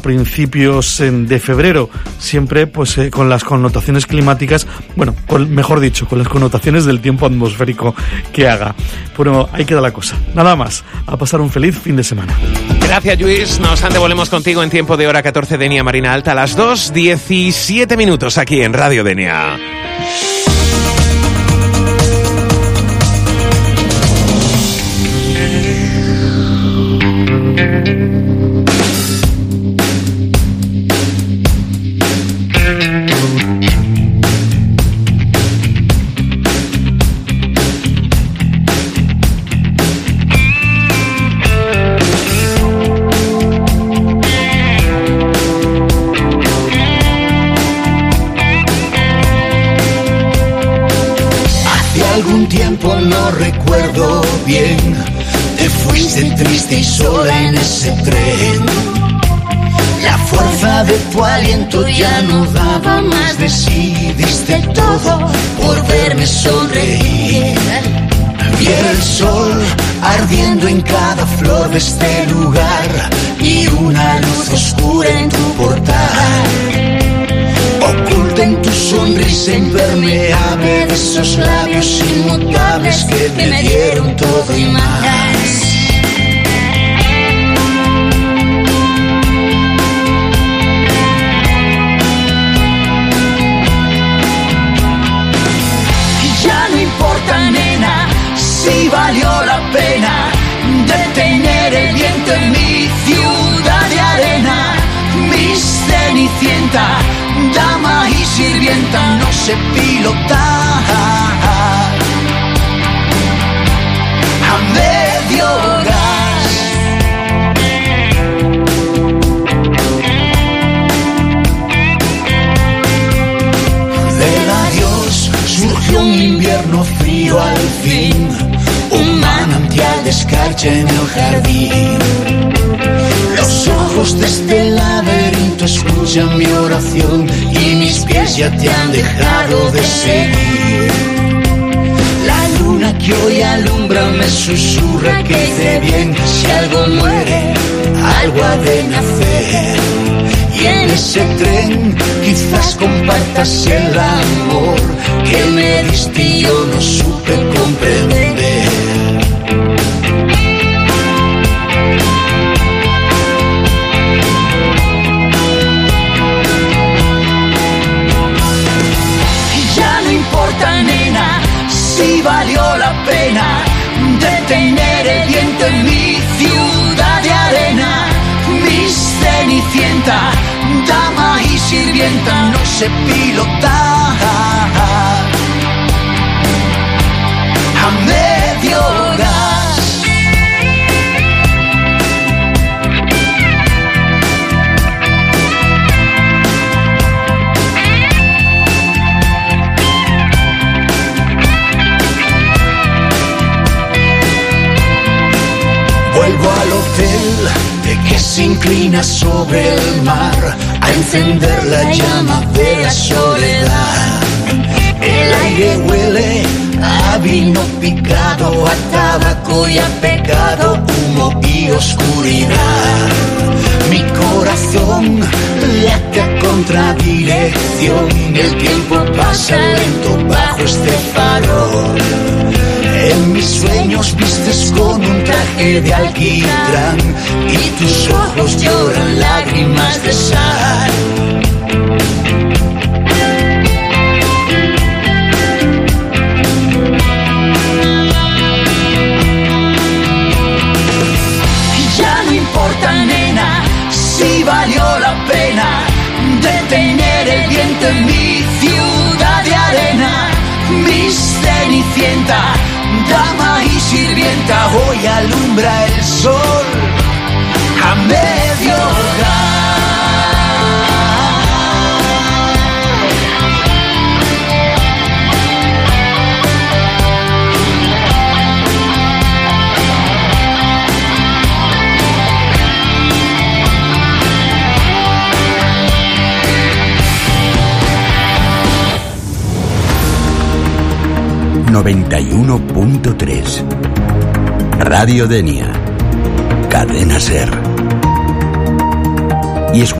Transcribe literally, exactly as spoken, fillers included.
principios de febrero, siempre pues eh, con las connotaciones climáticas, bueno, con, mejor dicho, con las connotaciones del tiempo atmosférico que haga. Bueno, ahí queda la cosa. Nada más, a pasar un feliz fin de semana. Gracias, Lluís. Nos devolvemos contigo en tiempo de hora catorce Denia Marina Alta a las dos diecisiete minutos aquí en Radio Denia. No recuerdo bien, te fuiste triste y sola en ese tren. La fuerza de tu aliento ya no daba más de sí, diste todo por verme sonreír. Vi el sol ardiendo en cada flor de este lugar y una luz oscura en tu portal. Oculta en tu sonrisa impermeable de esos labios inmutables que me dieron todo y más. Y ya no importa, nena, si valió la pena detener el viento en mi ciudad de arena. Mi cenicienta, dama y sirvienta, no sé pilotar a medio gas. Del adiós surgió un invierno frío al fin, un manantial de escarcha en el jardín. Los ojos de este laberinto escuchan mi oración y mis pies ya te han dejado de seguir. La luna que hoy alumbra me susurra que hice bien. Si algo muere, algo ha de nacer. Y en ese tren quizás compartas el amor que me diste y yo no supe comprender. Nena, si valió la pena detener el viento en mi ciudad de arena. Mi cenicienta, dama y sirvienta, no sé pilotar a medio gas. Vuelvo al hotel de que se inclina sobre el mar a encender la llama de la soledad. El aire huele a vino picado, a tabaco y a pecado, humo y oscuridad. Mi corazón late a contradirección, el tiempo pasa lento bajo este farol. En mis sueños vistes con un traje de alquitrán y tus ojos lloran lágrimas de sal. Y ya no importa, nena, si valió la pena detener el viento en mi ciudad de arena. Mi cenicienta, dama y sirvienta, hoy alumbra el sol a medio gas. noventa y uno punto tres Radio Denia, Cadena Ser. Y